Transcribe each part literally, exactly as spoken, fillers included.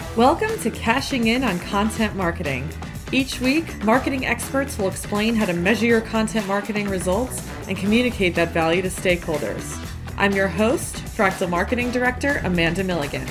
Welcome to Cashing In on Content Marketing. Each week, marketing experts will explain how to measure your content marketing results and communicate that value to stakeholders. I'm your host, Fractal Marketing Director, Amanda Milligan.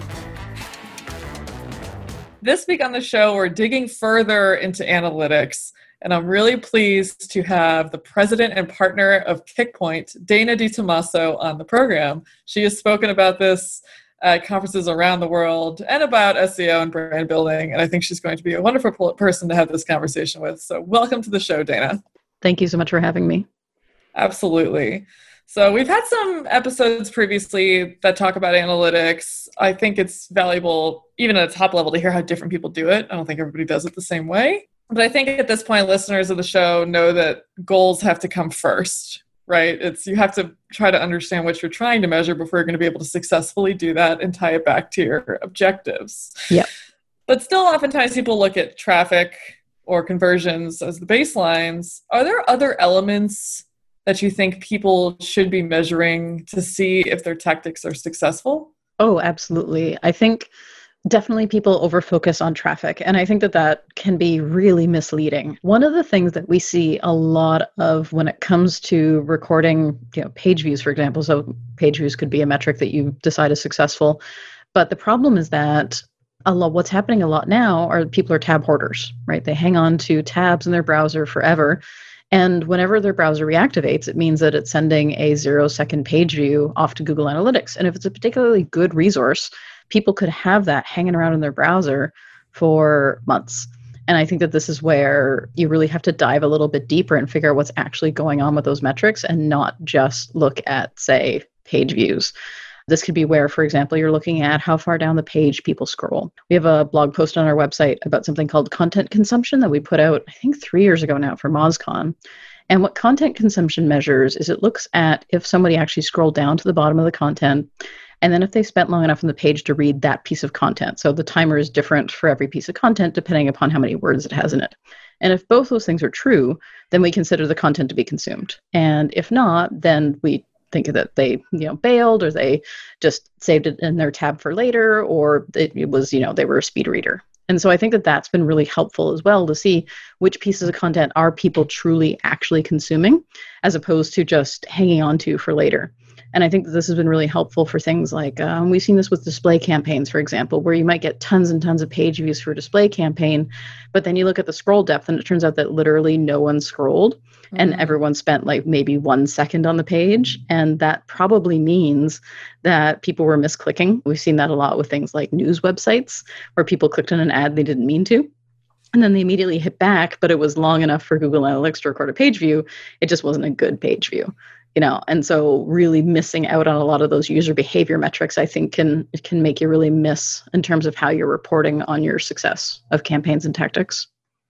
This week on the show, we're digging further into analytics, and I'm really pleased to have the president and partner of Kickpoint, Dana DiTomaso, on the program. She has spoken about this at conferences around the world and about S E O and brand building, and I think she's going to be a wonderful person to have this conversation with. So welcome to the show, Dana. Thank you so much for having me. Absolutely. So we've had some episodes previously that talk about analytics. I think it's valuable, even at a top level, to hear how different people do it. I don't think everybody does it the same way. But I think at this point, listeners of the show know that goals have to come first, right? It's you have to try to understand what you're trying to measure before you're going to be able to successfully do that and tie it back to your objectives. Yeah. But still, oftentimes people look at traffic or conversions as the baselines. Are there other elements that you think people should be measuring to see if their tactics are successful? Oh, absolutely. I think definitely people overfocus on traffic, and I think that that can be really misleading. One of the things that we see a lot of when it comes to recording, you know, page views, for example, so page views could be a metric that you decide is successful, but the problem is that a lot, what's happening a lot now are people are tab hoarders, right? They hang on to tabs in their browser forever. And whenever their browser reactivates, it means that it's sending a zero second page view off to Google Analytics. And if it's a particularly good resource, people could have that hanging around in their browser for months. And I think that this is where you really have to dive a little bit deeper and figure out what's actually going on with those metrics and not just look at, say, page views. This could be where, for example, you're looking at how far down the page people scroll. We have a blog post on our website about something called content consumption that we put out, I think, three years ago now for MozCon. And what content consumption measures is it looks at if somebody actually scrolled down to the bottom of the content, and then if they spent long enough on the page to read that piece of content. So the timer is different for every piece of content depending upon how many words it has in it. And if both those things are true, then we consider the content to be consumed. And if not, then we think that they, you know, bailed, or they just saved it in their tab for later, or it, it was, you know, they were a speed reader. And so I think that that's been really helpful as well to see which pieces of content are people truly actually consuming as opposed to just hanging on to for later. And I think that this has been really helpful for things like, um, we've seen this with display campaigns, for example, where you might get tons and tons of page views for a display campaign, but then you look at the scroll depth and it turns out that literally no one scrolled mm-hmm. and everyone spent like maybe one second on the page. And that probably means that people were misclicking. We've seen that a lot with things like news websites where people clicked on an ad they didn't mean to. And then they immediately hit back, but it was long enough for Google Analytics to record a page view. It just wasn't a good page view. You know, and so really missing out on a lot of those user behavior metrics, I think can can make you really miss in terms of how you're reporting on your success of campaigns and tactics.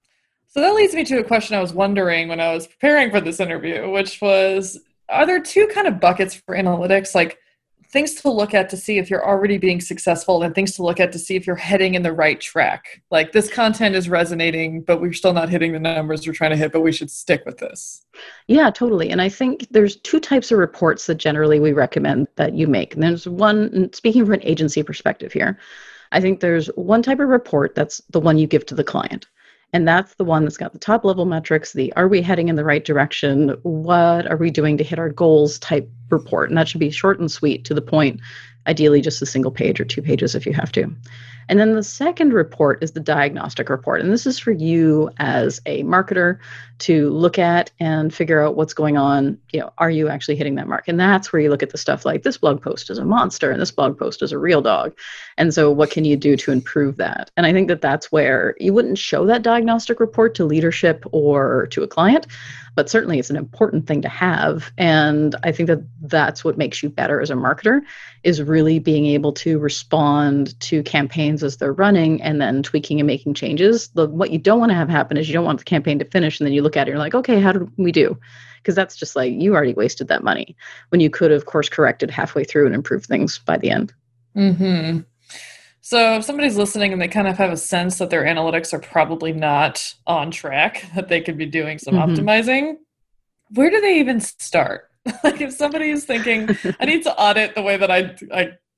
So that leads me to a question I was wondering when I was preparing for this interview, which was, are there two kind of buckets for analytics, like things to look at to see if you're already being successful and things to look at to see if you're heading in the right track? Like this content is resonating, but we're still not hitting the numbers we're trying to hit, but we should stick with this. Yeah, totally. And I think there's two types of reports that generally we recommend that you make. And there's one, speaking from an agency perspective here, I think there's one type of report that's the one you give to the client. And that's the one that's got the top level metrics, the are we heading in the right direction? What are we doing to hit our goals type report? And that should be short and sweet to the point, ideally just a single page or two pages if you have to. And then the second report is the diagnostic report. And this is for you as a marketer to look at and figure out what's going on. You know, are you actually hitting that mark? And that's where you look at the stuff like this blog post is a monster and this blog post is a real dog. And so what can you do to improve that? And I think that that's where you wouldn't show that diagnostic report to leadership or to a client, but certainly it's an important thing to have. And I think that that's what makes you better as a marketer, is really being able to respond to campaigns as they're running and then tweaking and making changes. The, what you don't want to have happen is you don't want the campaign to finish and then you look at it and you're like, okay, how did we do? Because that's just like, you already wasted that money when you could have course corrected halfway through and improved things by the end. Mm-hmm. So if somebody's listening and they kind of have a sense that their analytics are probably not on track, that they could be doing some mm-hmm. optimizing, where do they even start? Like if somebody is thinking, I need to audit the way that I, I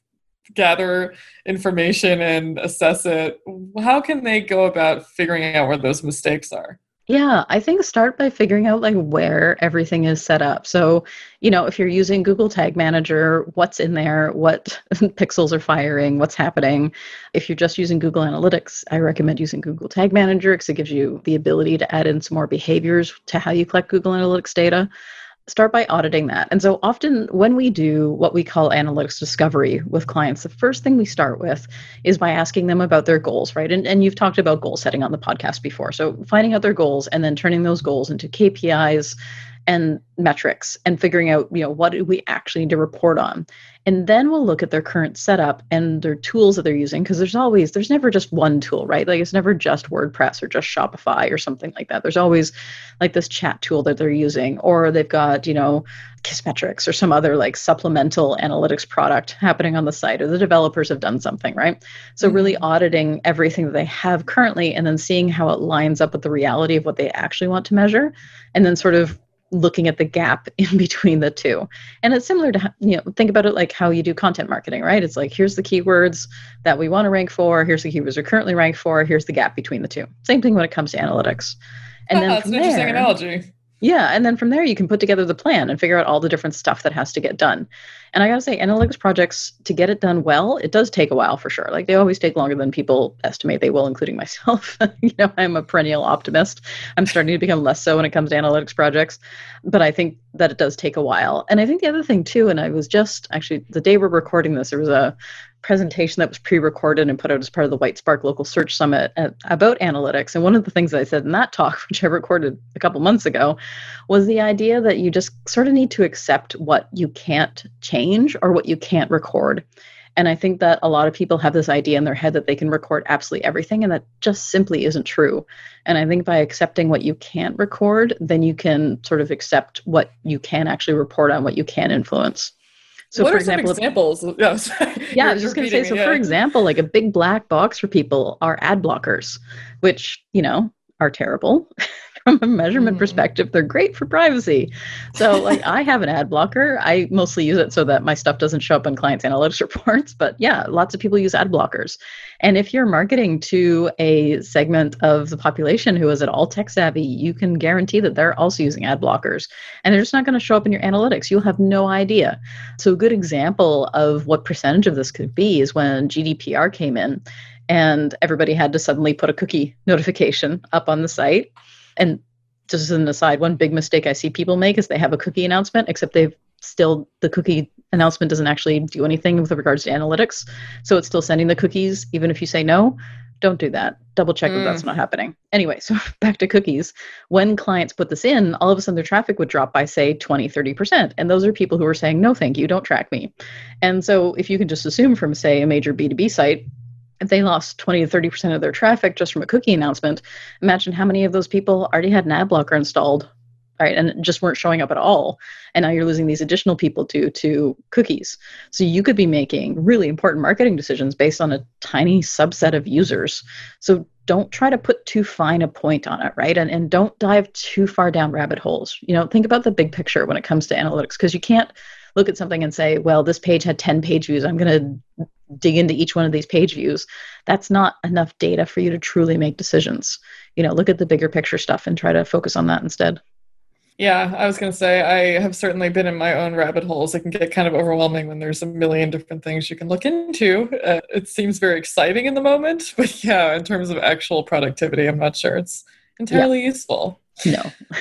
gather information and assess it, how can they go about figuring out where those mistakes are? Yeah, I think start by figuring out like where everything is set up. So, you know, if you're using Google Tag Manager, what's in there, what pixels are firing, what's happening. If you're just using Google Analytics, I recommend using Google Tag Manager because it gives you the ability to add in some more behaviors to how you collect Google Analytics data. Start by auditing that. And so often when we do what we call analytics discovery with clients, the first thing we start with is by asking them about their goals, right? And, and you've talked about goal setting on the podcast before. So finding out their goals and then turning those goals into K P Is and metrics and figuring out, you know, what do we actually need to report on? And then we'll look at their current setup and their tools that they're using, because there's always, there's never just one tool, right? Like it's never just WordPress or just Shopify or something like that. There's always like this chat tool that they're using, or they've got, you know, Kissmetrics or some other like supplemental analytics product happening on the site, or the developers have done something, right? So mm-hmm. really auditing everything that they have currently and then seeing how it lines up with the reality of what they actually want to measure, and then sort of looking at the gap in between the two. And it's similar to, you know, think about it like how you do content marketing, right? It's like, here's the keywords that we want to rank for. Here's the keywords we're currently ranked for. Here's the gap between the two. Same thing when it comes to analytics. And oh, then that's from an interesting there, analogy. Yeah. And then from there, you can put together the plan and figure out all the different stuff that has to get done. And I got to say, analytics projects, to get it done well, it does take a while for sure. Like they always take longer than people estimate they will, including myself. You know, I'm a perennial optimist. I'm starting to become less so when it comes to analytics projects. But I think that it does take a while. And I think the other thing too, and I was just actually, the day we're recording this, there was a presentation that was pre-recorded and put out as part of the White Spark Local Search Summit at, about analytics. And one of the things that I said in that talk, which I recorded a couple months ago, was the idea that you just sort of need to accept what you can't change or what you can't record. And I think that a lot of people have this idea in their head that they can record absolutely everything, and that just simply isn't true. And I think by accepting what you can't record, then you can sort of accept what you can actually report on, what you can influence. So what for are example, some examples? If, oh, yeah, I was just going to say, so yeah. For example, like a big black box for people are ad blockers, which, you know, are terrible. From a measurement mm. perspective, they're great for privacy. So like I have an ad blocker. I mostly use it so that my stuff doesn't show up in clients' analytics reports. But yeah, lots of people use ad blockers. And if you're marketing to a segment of the population who is at all tech savvy, you can guarantee that they're also using ad blockers. And they're just not going to show up in your analytics. You'll have no idea. So a good example of what percentage of this could be is when G D P R came in and everybody had to suddenly put a cookie notification up on the site. And just as an aside, one big mistake I see people make is they have a cookie announcement, except they've still, the cookie announcement doesn't actually do anything with regards to analytics. So it's still sending the cookies, even if you say no. Don't do that. Double check mm. that that's not happening. Anyway, so back to cookies. When clients put this in, all of a sudden their traffic would drop by, say, twenty, thirty percent. And those are people who are saying, no, thank you, don't track me. And so if you can just assume from, say, a major B two B site, if they lost twenty to thirty percent of their traffic just from a cookie announcement, imagine how many of those people already had an ad blocker installed, right, and just weren't showing up at all. And now you're losing these additional people to, to cookies. So you could be making really important marketing decisions based on a tiny subset of users. So don't try to put too fine a point on it, right? And, and don't dive too far down rabbit holes. You know, think about the big picture when it comes to analytics, because you can't look at something and say, well, this page had ten page views. I'm going to dig into each one of these page views. That's not enough data for you to truly make decisions. You know, look at the bigger picture stuff and try to focus on that instead. Yeah, I was going to say, I have certainly been in my own rabbit holes. It can get kind of overwhelming when there's a million different things you can look into. Uh, it seems very exciting in the moment, but yeah, in terms of actual productivity, I'm not sure it's entirely yeah. useful. No.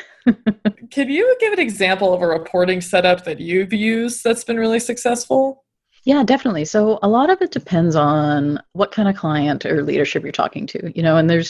Can you give an example of a reporting setup that you've used that's been really successful? Yeah, definitely. So a lot of it depends on what kind of client or leadership you're talking to, you know, and there's,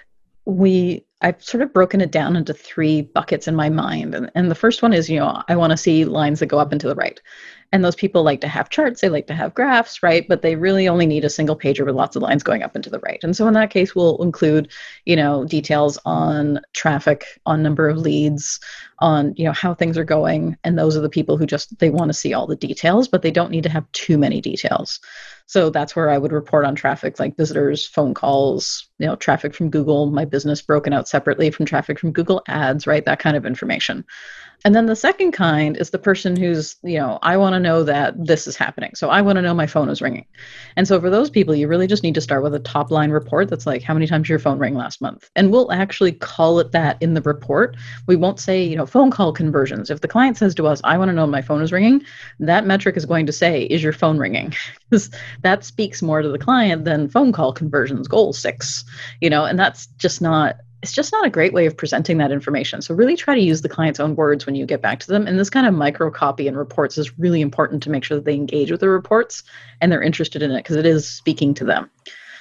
we, I've sort of broken it down into three buckets in my mind. And, and the first one is, you know, I want to see lines that go up and to the right. And those people like to have charts, they like to have graphs, right? But they really only need a single pager with lots of lines going up and to the right. And so in that case, we'll include, you know, details on traffic, on number of leads, on, you know, how things are going. And those are the people who just, they want to see all the details, but they don't need to have too many details. So that's where I would report on traffic like visitors, phone calls, you know, traffic from Google, my business broken out separately from traffic from Google Ads, right? That kind of information. And then the second kind is the person who's, you know, I want to know that this is happening. So I want to know my phone is ringing. And so for those people, you really just need to start with a top line report that's like, how many times did your phone ring last month? And we'll actually call it that in the report. We won't say, you know, phone call conversions. If the client says to us, I want to know my phone is ringing, that metric is going to say, is your phone ringing? Because that speaks more to the client than phone call conversions, goal six, you know, and that's just not, it's just not a great way of presenting that information. So really try to use the client's own words when you get back to them. And this kind of micro copy in reports is really important to make sure that they engage with the reports and they're interested in it because it is speaking to them.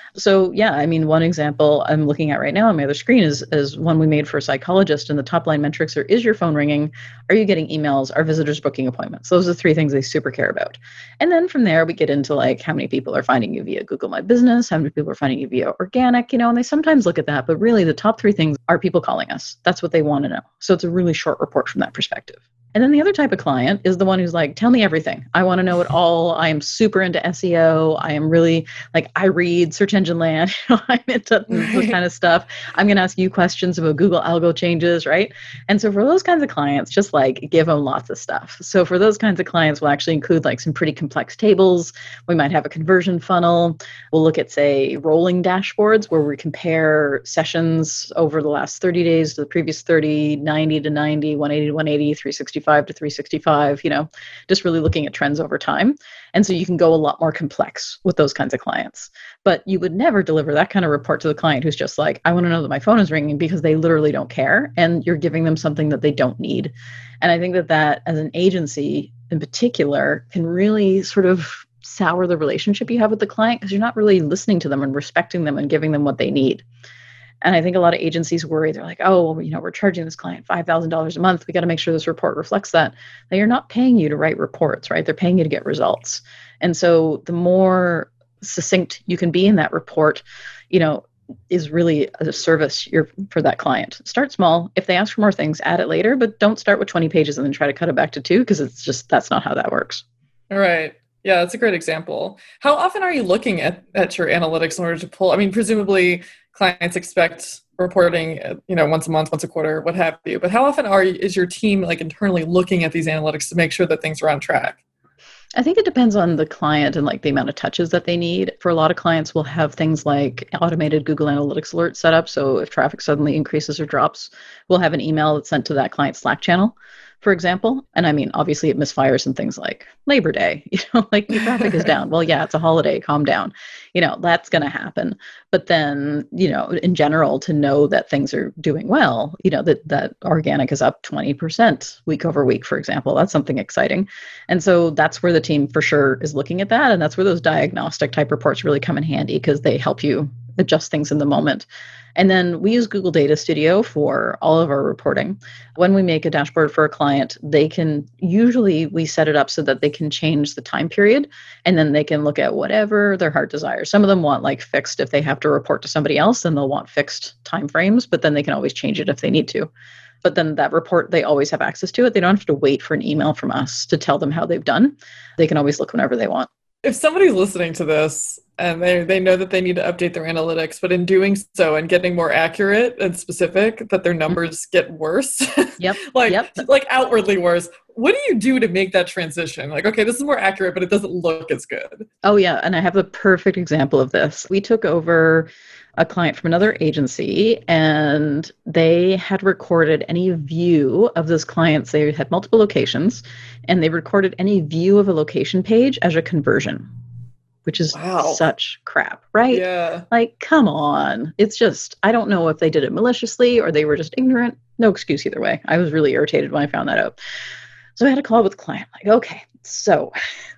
So yeah, I mean, one example I'm looking at right now on my other screen is, is one we made for a psychologist, and the top line metrics are, is your phone ringing? Are you getting emails? Are visitors booking appointments? Those are three things they super care about. And then from there, we get into like how many people are finding you via Google My Business, how many people are finding you via organic, you know, and they sometimes look at that, but really the top three things are people calling us. That's what they want to know. So it's a really short report from that perspective. And then the other type of client is the one who's like, tell me everything. I want to know it all. I am super into S E O. I am really like, I read search engine land. You know, I'm into this kind of stuff. I'm going to ask you questions about Google algo changes, right? And so for those kinds of clients, just like give them lots of stuff. So for those kinds of clients, we'll actually include like some pretty complex tables. We might have a conversion funnel. We'll look at, say, rolling dashboards where we compare sessions over the last thirty days to the previous thirty, ninety to ninety, one eighty to one eighty, three sixty-five to three sixty-five, you know, just really looking at trends over time. And so you can go a lot more complex with those kinds of clients. But you would never deliver that kind of report to the client who's just like, I want to know that my phone is ringing, because they literally don't care. And you're giving them something that they don't need. And I think that that as an agency in particular can really sort of sour the relationship you have with the client, because you're not really listening to them and respecting them and giving them what they need. And I think a lot of agencies worry. They're like, oh, well, you know, we're charging this client five thousand dollars a month. We got to make sure this report reflects that. Now, you're not paying you to write reports, right? They're paying you to get results. And so the more succinct you can be in that report, you know, is really a service you're, for that client. Start small. If they ask for more things, add it later, but don't start with twenty pages and then try to cut it back to two, because it's just, that's not how that works. All right. Yeah, that's a great example. How often are you looking at, at your analytics in order to pull? I mean, presumably clients expect reporting, you know, once a month, once a quarter, what have you. But how often are you, is your team like internally looking at these analytics to make sure that things are on track? I think it depends on the client and like the amount of touches that they need. For a lot of clients, we'll have things like automated Google Analytics alerts set up. So if traffic suddenly increases or drops, we'll have an email that's sent to that client Slack channel, for example. And I mean, obviously it misfires in things like Labor Day, you know, like your traffic is down. Well, yeah, it's a holiday, calm down. You know, that's going to happen. But then, you know, in general, to know that things are doing well, you know, that, that organic is up twenty percent week over week, for example, that's something exciting. And so that's where the team for sure is looking at that. And that's where those diagnostic type reports really come in handy, because they help you adjust things in the moment. And then we use Google Data Studio for all of our reporting. When we make a dashboard for a client, they can, usually we set it up so that they can change the time period, and then they can look at whatever their heart desires. Some of them want like fixed, if they have to report to somebody else, then they'll want fixed timeframes, but then they can always change it if they need to. But then that report, they always have access to it. They don't have to wait for an email from us to tell them how they've done. They can always look whenever they want. If somebody's listening to this and they they know that they need to update their analytics, but in doing so and getting more accurate and specific, that their numbers get worse, Yep. like Yep. like outwardly worse, what do you do to make that transition? Like, okay, this is more accurate, but it doesn't look as good. Oh, yeah. And I have the perfect example of this. We took over a client from another agency, and they had recorded any view of this client's. They had multiple locations, and they recorded any view of a location page as a conversion, which is Wow. such crap, right? Yeah. Like, come on. It's just, I don't know if they did it maliciously or they were just ignorant. No excuse either way. I was really irritated when I found that out. So I had a call with the client, like, okay, so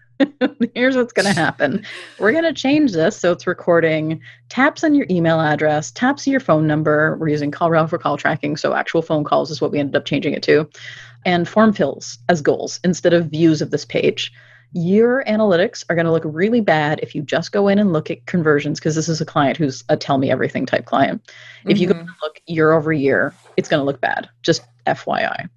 here's what's going to happen. We're going to change this so it's recording taps on your email address, taps on your phone number. We're using CallRail for call tracking, so actual phone calls is what we ended up changing it to, and form fills as goals instead of views of this page. Your analytics are going to look really bad if you just go in and look at conversions, because this is a client who's a tell me everything type client. If mm-hmm. you go and look year over year, it's going to look bad, just F Y I.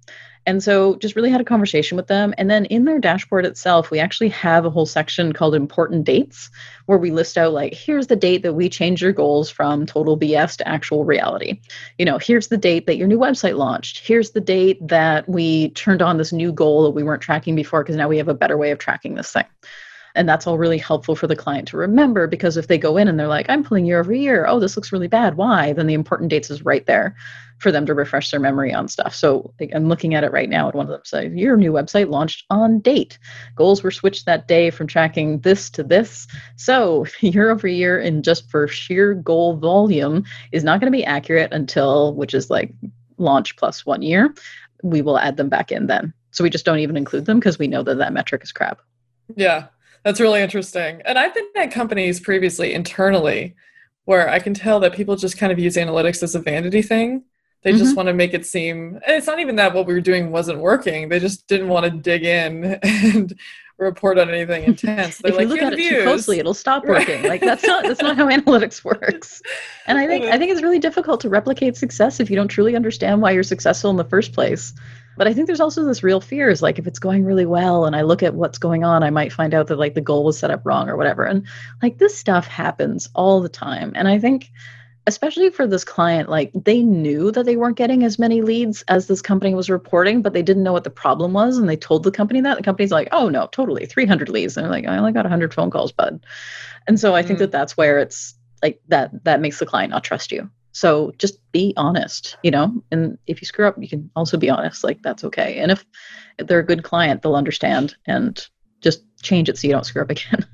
And so just really had a conversation with them. And then in their dashboard itself, we actually have a whole section called important dates, where we list out like, here's the date that we changed your goals from total B S to actual reality. You know, here's the date that your new website launched. Here's the date that we turned on this new goal that we weren't tracking before, because now we have a better way of tracking this thing. And that's all really helpful for the client to remember, because if they go in and they're like, I'm pulling year over year, oh, this looks really bad. Why? Then the important dates is right there for them to refresh their memory on stuff. So I'm looking at it right now, and one of them says, your new website launched on date. Goals were switched that day from tracking this to this. So year over year, and just for sheer goal volume, is not going to be accurate until, which is like launch plus one year. We will add them back in then. So we just don't even include them because we know that that metric is crap. Yeah. That's really interesting. And I've been at companies previously internally where I can tell that people just kind of use analytics as a vanity thing. They mm-hmm. just want to make it seem, and it's not even that what we were doing wasn't working. They just didn't want to dig in and report on anything intense. They're if like, you look at it views. too closely, it'll stop working. Like that's not that's not how analytics works. And I think I think it's really difficult to replicate success if you don't truly understand why you're successful in the first place. But I think there's also this real fear is like, if it's going really well and I look at what's going on, I might find out that like the goal was set up wrong or whatever. And like this stuff happens all the time. And I think especially for this client, like they knew that they weren't getting as many leads as this company was reporting, but they didn't know what the problem was. And they told the company that. The company's like, oh no, totally, three hundred leads. And they're like, I only got one hundred phone calls, bud. And so I mm. think that that's where it's like that, that makes the client not trust you. So just be honest, you know, and if you screw up, you can also be honest, like that's okay. And if, if they're a good client, they'll understand and just change it so you don't screw up again.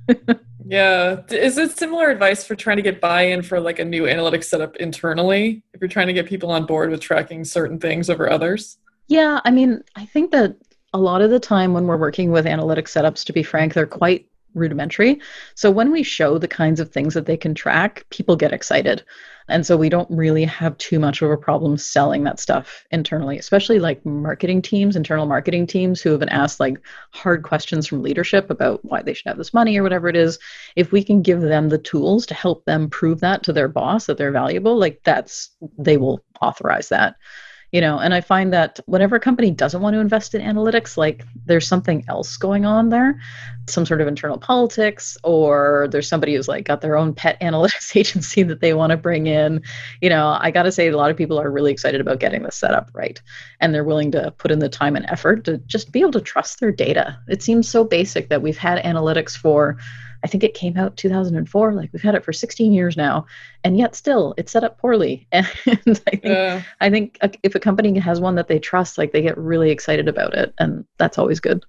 Yeah. Is it similar advice for trying to get buy-in for like a new analytics setup internally, if you're trying to get people on board with tracking certain things over others? Yeah. I mean, I think that a lot of the time when we're working with analytics setups, to be frank, they're quite rudimentary. So when we show the kinds of things that they can track, people get excited. And so we don't really have too much of a problem selling that stuff internally, especially like marketing teams, internal marketing teams who have been asked like hard questions from leadership about why they should have this money or whatever it is. If we can give them the tools to help them prove that to their boss that they're valuable, like that's, they will authorize that. You know, and I find that whenever a company doesn't want to invest in analytics, like there's something else going on there, some sort of internal politics, or there's somebody who's like got their own pet analytics agency that they want to bring in. You know, I got to say a lot of people are really excited about getting this set up right. And they're willing to put in the time and effort to just be able to trust their data. It seems so basic that we've had analytics for, I think it came out two thousand four, like we've had it for sixteen years now, and yet still it's set up poorly. And I think, yeah. I think if a company has one that they trust, like they get really excited about it, and that's always good.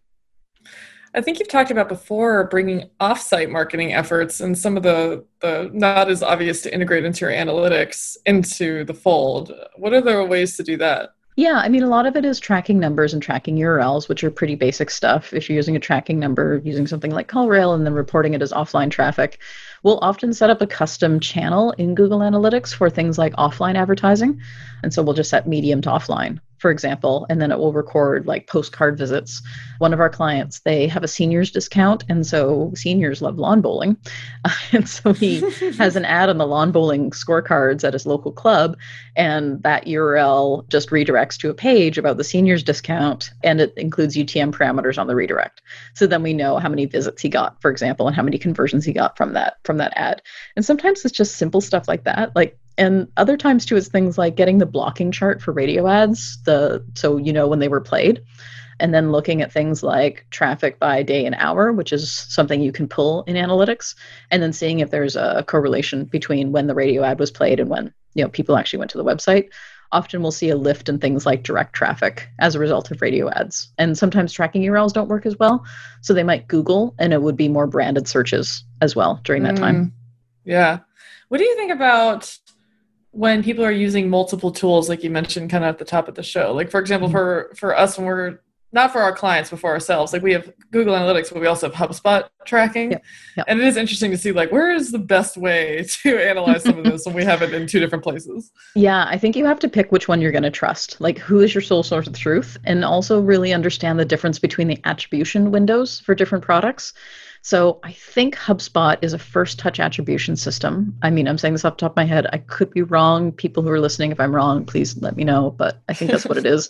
I think you've talked about before bringing offsite marketing efforts and some of the, the not as obvious to integrate into your analytics into the fold. What are the ways to do that? Yeah, I mean, a lot of it is tracking numbers and tracking U R Ls, which are pretty basic stuff. If you're using a tracking number, using something like CallRail and then reporting it as offline traffic, we'll often set up a custom channel in Google Analytics for things like offline advertising. And so we'll just set medium to offline, for example, and then it will record like postcard visits. One of our clients, they have a seniors discount, and so seniors love lawn bowling. Uh, and so he has an ad on the lawn bowling scorecards at his local club, and that U R L just redirects to a page about the seniors discount, and it includes U T M parameters on the redirect. So then we know how many visits he got, for example, and how many conversions he got from that from that ad. And sometimes it's just simple stuff like that, like. And other times too, it's things like getting the blocking chart for radio ads, the so you know when they were played, and then looking at things like traffic by day and hour, which is something you can pull in analytics, and then seeing if there's a correlation between when the radio ad was played and when you know people actually went to the website. Often we'll see a lift in things like direct traffic as a result of radio ads. And sometimes tracking U R Ls don't work as well, so they might Google, and it would be more branded searches as well during that mm, time. Yeah. What do you think about when people are using multiple tools, like you mentioned kind of at the top of the show? Like, for example, mm-hmm. for, for us, when we're not for our clients, but for ourselves, like we have Google Analytics, but we also have HubSpot tracking. Yep. Yep. And it is interesting to see, like, where is the best way to analyze some of this when we have it in two different places? Yeah, I think you have to pick which one you're going to trust. Like, who is your sole source of truth? And also really understand the difference between the attribution windows for different products. So I think HubSpot is a first touch attribution system. I mean, I'm saying this off the top of my head. I could be wrong. People who are listening, if I'm wrong, please let me know. But I think that's what it is.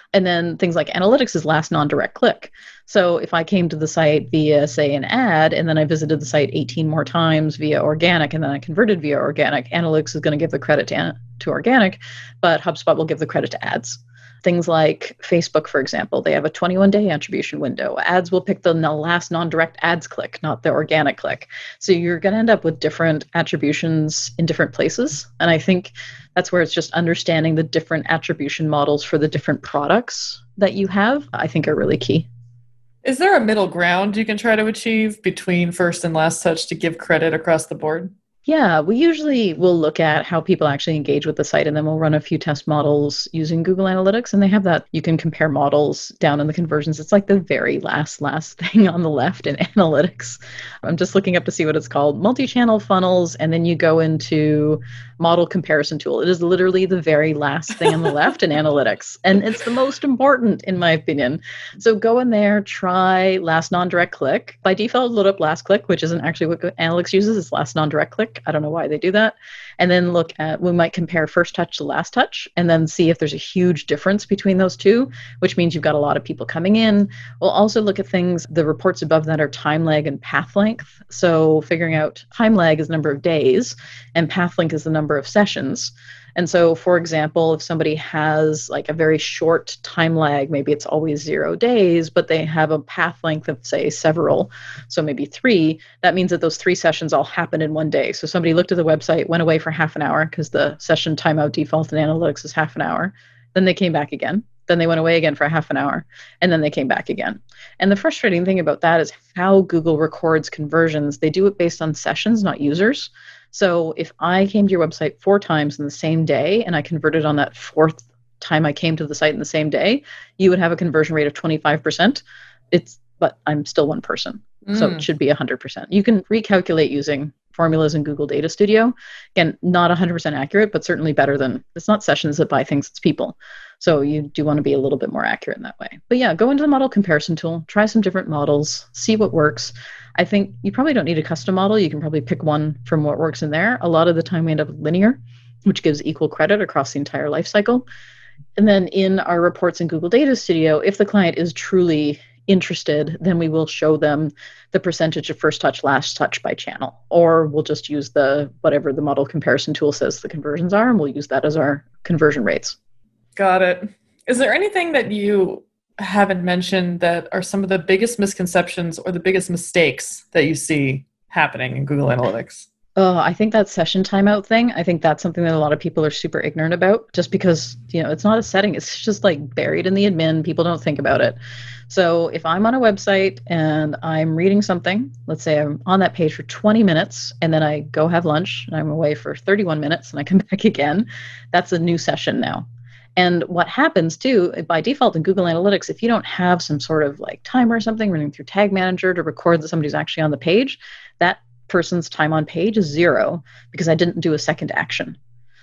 And then things like analytics is last non-direct click. So if I came to the site via, say, an ad, and then I visited the site eighteen more times via organic, and then I converted via organic, analytics is going to give the credit to, to organic, but HubSpot will give the credit to ads. Things like Facebook, for example, they have a twenty-one day attribution window. Ads will pick the last non-direct ads click, not the organic click. So you're going to end up with different attributions in different places. And I think that's where it's just understanding the different attribution models for the different products that you have, I think are really key. Is there a middle ground you can try to achieve between first and last touch to give credit across the board? Yeah, we usually will look at how people actually engage with the site, and then we'll run a few test models using Google Analytics, and they have that. You can compare models down in the conversions. It's like the very last, last thing on the left in Analytics. I'm just looking up to see what it's called, multi-channel funnels, and then you go into model comparison tool. It is literally the very last thing on the left in Analytics, and it's the most important in my opinion. So go in there, try last non-direct click. By default, load up last click, which isn't actually what Analytics uses. It's last non-direct click. I don't know why they do that. And then look at, we might compare first touch to last touch and then see if there's a huge difference between those two, which means you've got a lot of people coming in. We'll also look at things, the reports above that are time lag and path length. So figuring out time lag is the number of days and path length is the number of sessions. And so, for example, if somebody has like a very short time lag, maybe it's always zero days, but they have a path length of, say, several, so maybe three, that means that those three sessions all happen in one day. So somebody looked at the website, went away for half an hour because the session timeout default in Analytics is half an hour. Then they came back again. Then they went away again for a half an hour, and then they came back again. And the frustrating thing about that is how Google records conversions. They do it based on sessions, not users. So if I came to your website four times in the same day and I converted on that fourth time I came to the site in the same day, you would have a conversion rate of twenty-five percent. It's, but I'm still one person. Mm. So it should be one hundred percent. You can recalculate using formulas in Google Data Studio. Again, not one hundred percent accurate, but certainly better than, it's not sessions that buy things, it's people. So you do want to be a little bit more accurate in that way. But yeah, go into the model comparison tool, try some different models, see what works. I think you probably don't need a custom model. You can probably pick one from what works in there. A lot of the time we end up with linear, which gives equal credit across the entire life cycle. And then in our reports in Google Data Studio, if the client is truly interested, then we will show them the percentage of first touch, last touch by channel, or we'll just use the whatever the model comparison tool says the conversions are, and we'll use that as our conversion rates. Got it. Is there anything that you haven't mentioned that are some of the biggest misconceptions or the biggest mistakes that you see happening in Google Analytics? Oh, I think that session timeout thing, I think that's something that a lot of people are super ignorant about just because, you know, it's not a setting. It's just like buried in the admin. People don't think about it. So if I'm on a website and I'm reading something, let's say I'm on that page for twenty minutes and then I go have lunch and I'm away for thirty-one minutes and I come back again, that's a new session now. And what happens too, by default in Google Analytics, if you don't have some sort of like timer or something running through Tag Manager to record that somebody's actually on the page, that person's time on page is zero because I didn't do a second action.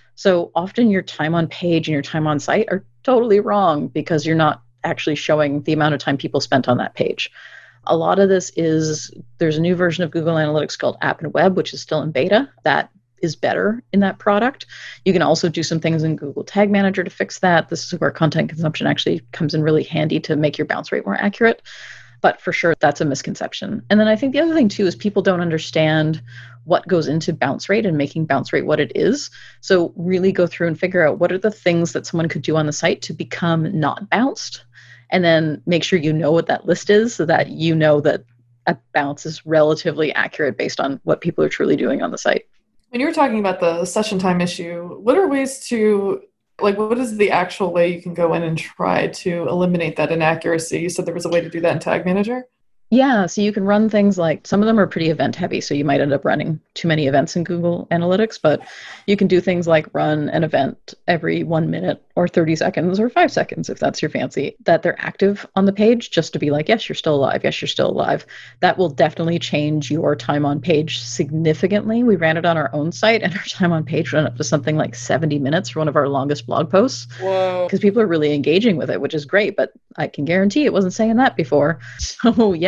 So often your time on page and your time on site are totally wrong because you're not actually showing the amount of time people spent on that page. A lot of this is, there's a new version of Google Analytics called App and Web, which is still in beta. That is better in that product. You can also do some things in Google Tag Manager to fix that. This is where content consumption actually comes in really handy to make your bounce rate more accurate. But for sure, that's a misconception. And then I think the other thing too is people don't understand what goes into bounce rate and making bounce rate what it is. So really go through and figure out what are the things that someone could do on the site to become not bounced. And then make sure you know what that list is so that you know that a bounce is relatively accurate based on what people are truly doing on the site. When you were talking about the session time issue, what are ways to, like, what is the actual way you can go in and try to eliminate that inaccuracy? You said there was a way to do that in Tag Manager? Yeah, so you can run things like, some of them are pretty event heavy, so you might end up running too many events in Google Analytics, but you can do things like run an event every one minute or thirty seconds or five seconds, if that's your fancy, that they're active on the page just to be like, yes, you're still alive. Yes, you're still alive. That will definitely change your time on page significantly. We ran it on our own site and our time on page went up to something like seventy minutes for one of our longest blog posts. Whoa. Because people are really engaging with it, which is great, but I can guarantee it wasn't saying that before. So yeah,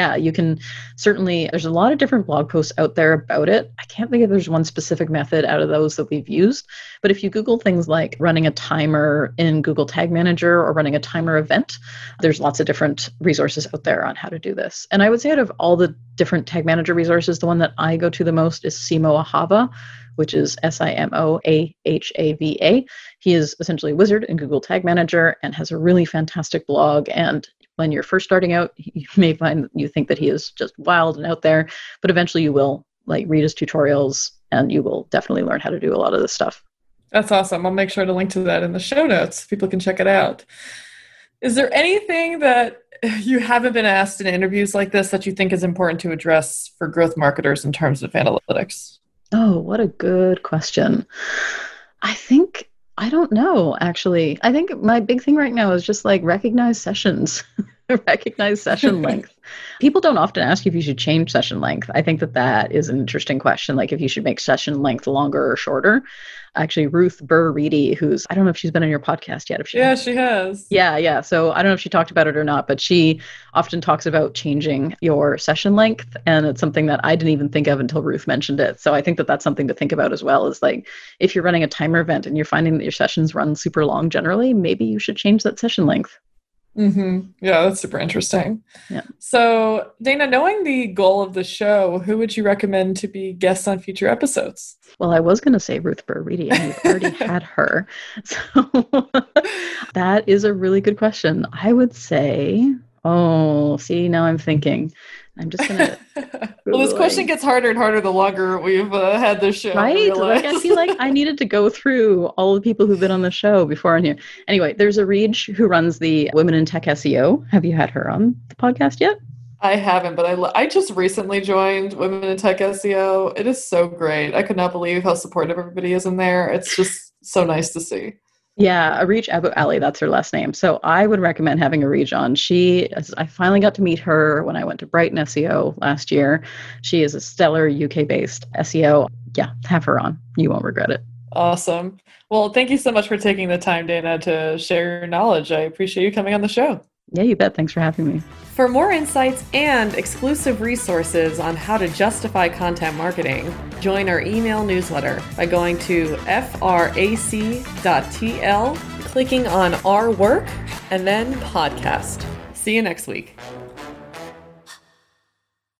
yeah, you can certainly, there's a lot of different blog posts out there about it. I can't think if there's one specific method out of those that we've used, but if you Google things like running a timer in Google Tag Manager or running a timer event, there's lots of different resources out there on how to do this. And I would say out of all the different Tag Manager resources, the one that I go to the most is Simo Ahava, which is S I M O A H A V A. He is essentially a wizard in Google Tag Manager and has a really fantastic blog. And when you're first starting out, you may find that you think that he is just wild and out there, but eventually you will like read his tutorials and you will definitely learn how to do a lot of this stuff. That's awesome. I'll make sure to link to that in the show notes. People can check it out. Is there anything that you haven't been asked in interviews like this that you think is important to address for growth marketers in terms of analytics? Oh, what a good question. I think, I don't know, actually. I think my big thing right now is just like recognize sessions, recognize session length. People don't often ask if you should change session length. I think that that is an interesting question, like if you should make session length longer or shorter. Actually, Ruth Burr-Reedy, who's, I don't know if she's been on your podcast yet. If she yeah, has. she has. Yeah, yeah. So I don't know if she talked about it or not, but she often talks about changing your session length. And it's something that I didn't even think of until Ruth mentioned it. So I think that that's something to think about as well, is like, if you're running a timer event and you're finding that your sessions run super long generally, maybe you should change that session length. Mm-hmm. Yeah, that's super interesting. Yeah. So, Dana, knowing the goal of the show, who would you recommend to be guests on future episodes? Well, I was going to say Ruth Burr-Reedy, and you've already had her. So that is a really good question. I would say, oh, see, now I'm thinking. I'm just going to... Well, this question gets harder and harder the longer we've uh, had this show. Right? I like, I feel like I needed to go through all the people who've been on the show before on here. Anyway, there's a Reed who runs the Women in Tech S E O. Have you had her on the podcast yet? I haven't, but I, I just recently joined Women in Tech S E O. It is so great. I could not believe how supportive everybody is in there. It's just so nice to see. Yeah, Areej Abu Ali, that's her last name. So I would recommend having Areej on. She, I finally got to meet her when I went to Brighton S E O last year. She is a stellar U K-based S E O. Yeah, have her on. You won't regret it. Awesome. Well, thank you so much for taking the time, Dana, to share your knowledge. I appreciate you coming on the show. Yeah, you bet. Thanks for having me. For more insights and exclusive resources on how to justify content marketing, join our email newsletter by going to F R A C dot T L, clicking on Our Work, and then Podcast. See you next week.